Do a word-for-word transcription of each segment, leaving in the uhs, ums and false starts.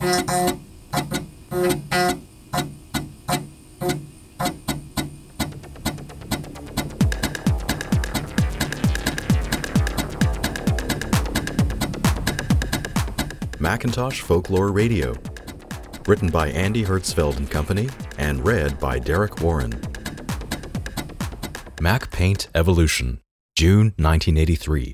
Macintosh Folklore Radio, written by Andy Hertzfeld and Company, and read by Derek Warren. Mac Paint Evolution, June nineteen eighty-three.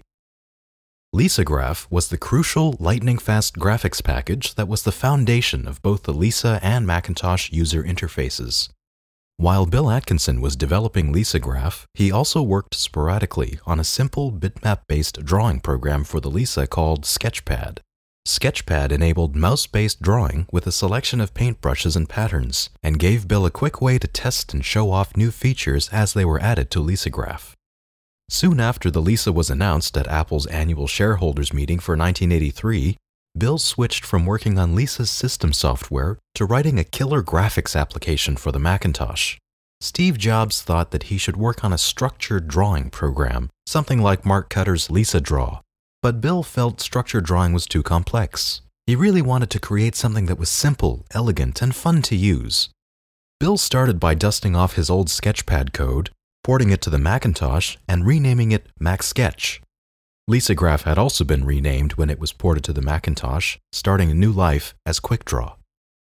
Lisograph was the crucial lightning-fast graphics package that was the foundation of both the Lisa and Macintosh user interfaces. While Bill Atkinson was developing Lisograph, he also worked sporadically on a simple bitmap-based drawing program for the Lisa called Sketchpad. Sketchpad enabled mouse-based drawing with a selection of paintbrushes and patterns, and gave Bill a quick way to test and show off new features as they were added to Lisograph. Soon after the Lisa was announced at Apple's annual shareholders meeting for nineteen eighty-three, Bill switched from working on Lisa's system software to writing a killer graphics application for the Macintosh. Steve Jobs thought that he should work on a structured drawing program, something like Mark Cutter's Lisa Draw. But Bill felt structured drawing was too complex. He really wanted to create something that was simple, elegant, and fun to use. Bill started by dusting off his old Sketchpad code, porting it to the Macintosh, and renaming it Mac Sketch. Lisograph had also been renamed when it was ported to the Macintosh, starting a new life as QuickDraw.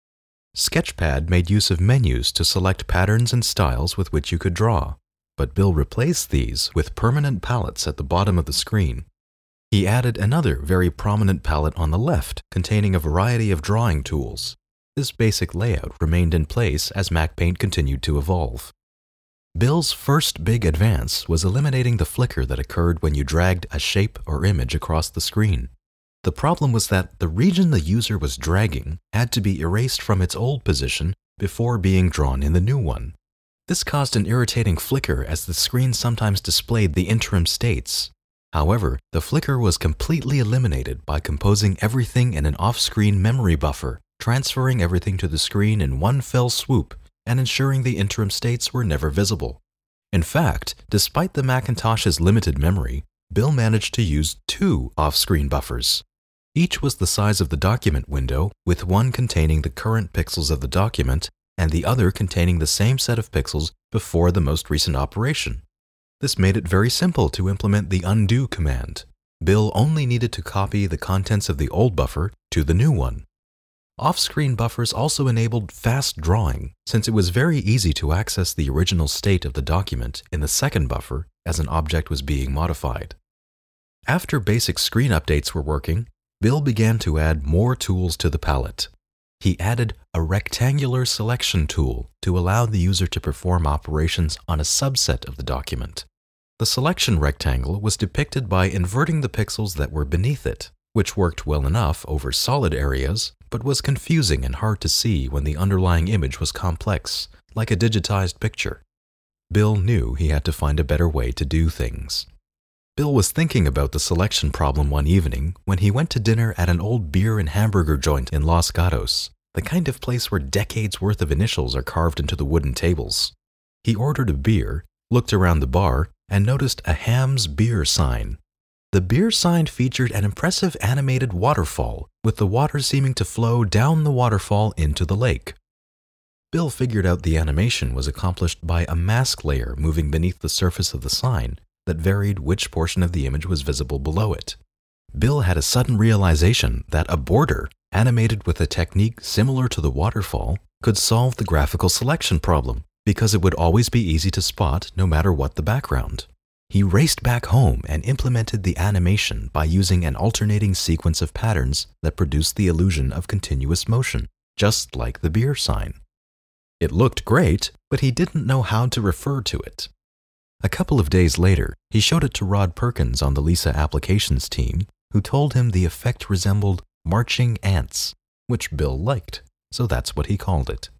Sketchpad made use of menus to select patterns and styles with which you could draw, but Bill replaced these with permanent palettes at the bottom of the screen. He added another very prominent palette on the left containing a variety of drawing tools. This basic layout remained in place as MacPaint continued to evolve. Bill's first big advance was eliminating the flicker that occurred when you dragged a shape or image across the screen. The problem was that the region the user was dragging had to be erased from its old position before being drawn in the new one. This caused an irritating flicker as the screen sometimes displayed the interim states. However, the flicker was completely eliminated by composing everything in an off-screen memory buffer, transferring everything to the screen in one fell swoop, and ensuring the interim states were never visible. In fact, despite the Macintosh's limited memory, Bill managed to use two off-screen buffers. Each was the size of the document window, with one containing the current pixels of the document and the other containing the same set of pixels before the most recent operation. This made it very simple to implement the undo command. Bill only needed to copy the contents of the old buffer to the new one. Off-screen buffers also enabled fast drawing, since it was very easy to access the original state of the document in the second buffer as an object was being modified. After basic screen updates were working, Bill began to add more tools to the palette. He added a rectangular selection tool to allow the user to perform operations on a subset of the document. The selection rectangle was depicted by inverting the pixels that were beneath it, which worked well enough over solid areas, but was confusing and hard to see when the underlying image was complex, like a digitized picture. Bill knew he had to find a better way to do things. Bill was thinking about the selection problem one evening when he went to dinner at an old beer and hamburger joint in Los Gatos, the kind of place where decades worth of initials are carved into the wooden tables. He ordered a beer, looked around the bar, and noticed a Ham's Beer sign. The beer sign featured an impressive animated waterfall, with the water seeming to flow down the waterfall into the lake. Bill figured out the animation was accomplished by a mask layer moving beneath the surface of the sign that varied which portion of the image was visible below it. Bill had a sudden realization that a border, animated with a technique similar to the waterfall, could solve the graphical selection problem, because it would always be easy to spot no matter what the background. He raced back home and implemented the animation by using an alternating sequence of patterns that produced the illusion of continuous motion, just like the beer sign. It looked great, but he didn't know how to refer to it. A couple of days later, he showed it to Rod Perkins on the Lisa Applications team, who told him the effect resembled marching ants, which Bill liked, so that's what he called it.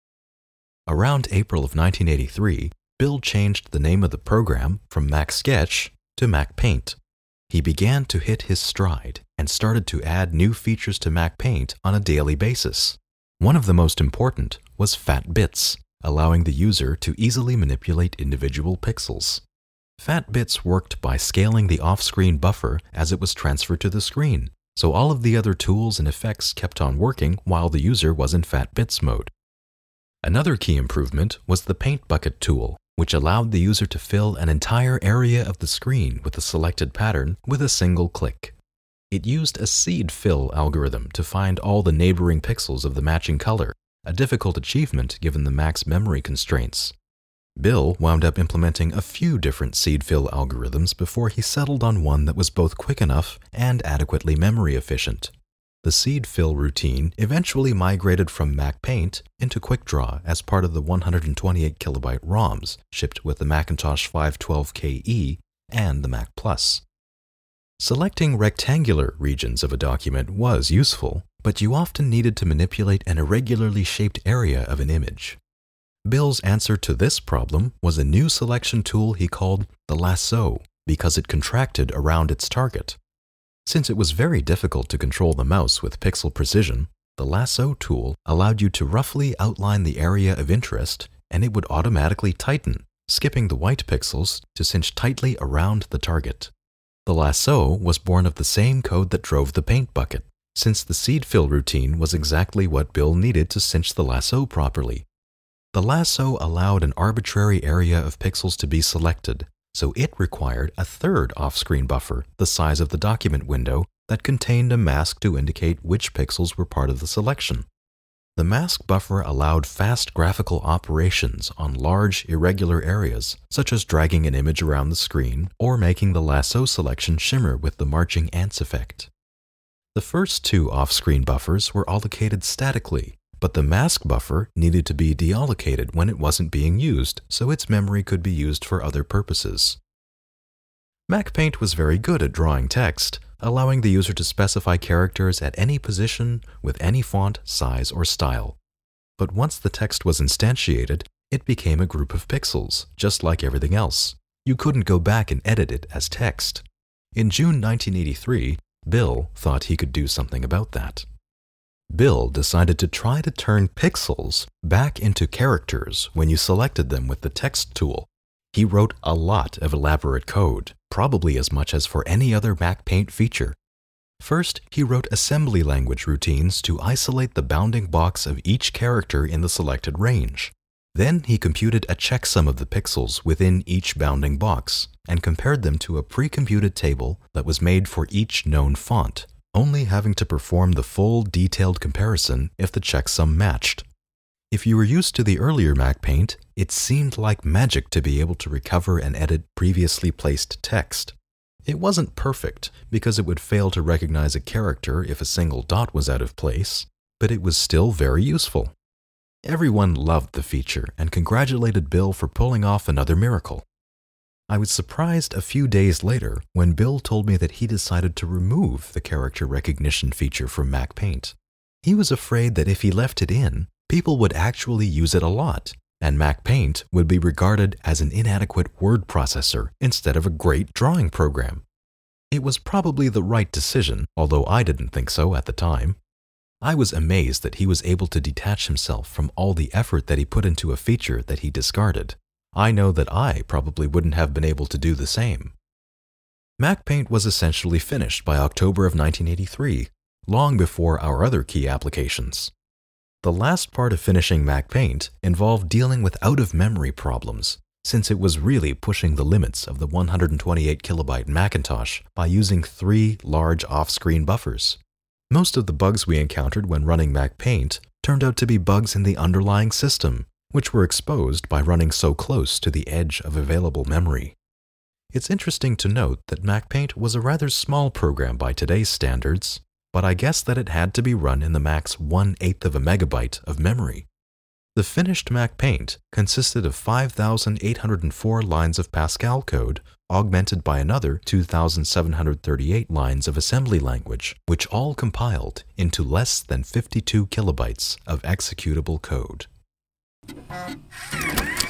Around April of nineteen eighty-three, Bill changed the name of the program from Mac Sketch to Mac Paint. He began to hit his stride and started to add new features to Mac Paint on a daily basis. One of the most important was Fat Bits, allowing the user to easily manipulate individual pixels. Fat Bits worked by scaling the off-screen buffer as it was transferred to the screen, so all of the other tools and effects kept on working while the user was in fat bits mode. Another key improvement was the Paint Bucket tool, which allowed the user to fill an entire area of the screen with a selected pattern with a single click. It used a seed fill algorithm to find all the neighboring pixels of the matching color, a difficult achievement given the Mac's memory constraints. Bill wound up implementing a few different seed fill algorithms before he settled on one that was both quick enough and adequately memory efficient. The seed fill routine eventually migrated from Mac Paint into QuickDraw as part of the one hundred twenty-eight kilobyte ROMs shipped with the Macintosh five twelve K E and the Mac Plus. Selecting rectangular regions of a document was useful, but you often needed to manipulate an irregularly shaped area of an image. Bill's answer to this problem was a new selection tool he called the lasso because it contracted around its target. Since it was very difficult to control the mouse with pixel precision, the lasso tool allowed you to roughly outline the area of interest and it would automatically tighten, skipping the white pixels to cinch tightly around the target. The lasso was born of the same code that drove the Paint Bucket, since the seed fill routine was exactly what Bill needed to cinch the lasso properly. The lasso allowed an arbitrary area of pixels to be selected, so it required a third off-screen buffer the size of the document window that contained a mask to indicate which pixels were part of the selection. The mask buffer allowed fast graphical operations on large, irregular areas, such as dragging an image around the screen or making the lasso selection shimmer with the marching ants effect. The first two off-screen buffers were allocated statically, but the mask buffer needed to be deallocated when it wasn't being used so its memory could be used for other purposes. Mac Paint was very good at drawing text, allowing the user to specify characters at any position with any font, size, or style. But once the text was instantiated, it became a group of pixels, just like everything else. You couldn't go back and edit it as text. In June nineteen eighty-three, Bill thought he could do something about that. Bill decided to try to turn pixels back into characters when you selected them with the text tool. He wrote a lot of elaborate code, probably as much as for any other Mac Paint feature. First, he wrote assembly language routines to isolate the bounding box of each character in the selected range. Then he computed a checksum of the pixels within each bounding box and compared them to a pre-computed table that was made for each known font, only having to perform the full detailed comparison if the checksum matched. If you were used to the earlier Mac Paint, it seemed like magic to be able to recover and edit previously placed text. It wasn't perfect because it would fail to recognize a character if a single dot was out of place, but it was still very useful. Everyone loved the feature and congratulated Bill for pulling off another miracle. I was surprised a few days later when Bill told me that he decided to remove the character recognition feature from Mac Paint. He was afraid that if he left it in, people would actually use it a lot, and Mac Paint would be regarded as an inadequate word processor instead of a great drawing program. It was probably the right decision, although I didn't think so at the time. I was amazed that he was able to detach himself from all the effort that he put into a feature that he discarded. I know that I probably wouldn't have been able to do the same. Mac Paint was essentially finished by October of nineteen eighty-three, long before our other key applications. The last part of finishing Mac Paint involved dealing with out-of-memory problems, since it was really pushing the limits of the one hundred twenty-eight kilobyte Macintosh by using three large off-screen buffers. Most of the bugs we encountered when running Mac Paint turned out to be bugs in the underlying system, which were exposed by running so close to the edge of available memory. It's interesting to note that Mac Paint was a rather small program by today's standards, but I guess that it had to be run in the Mac's one-eighth of a megabyte of memory. The finished Mac Paint consisted of five thousand eight hundred four lines of Pascal code, augmented by another two thousand seven hundred thirty-eight lines of assembly language, which all compiled into less than fifty-two kilobytes of executable code.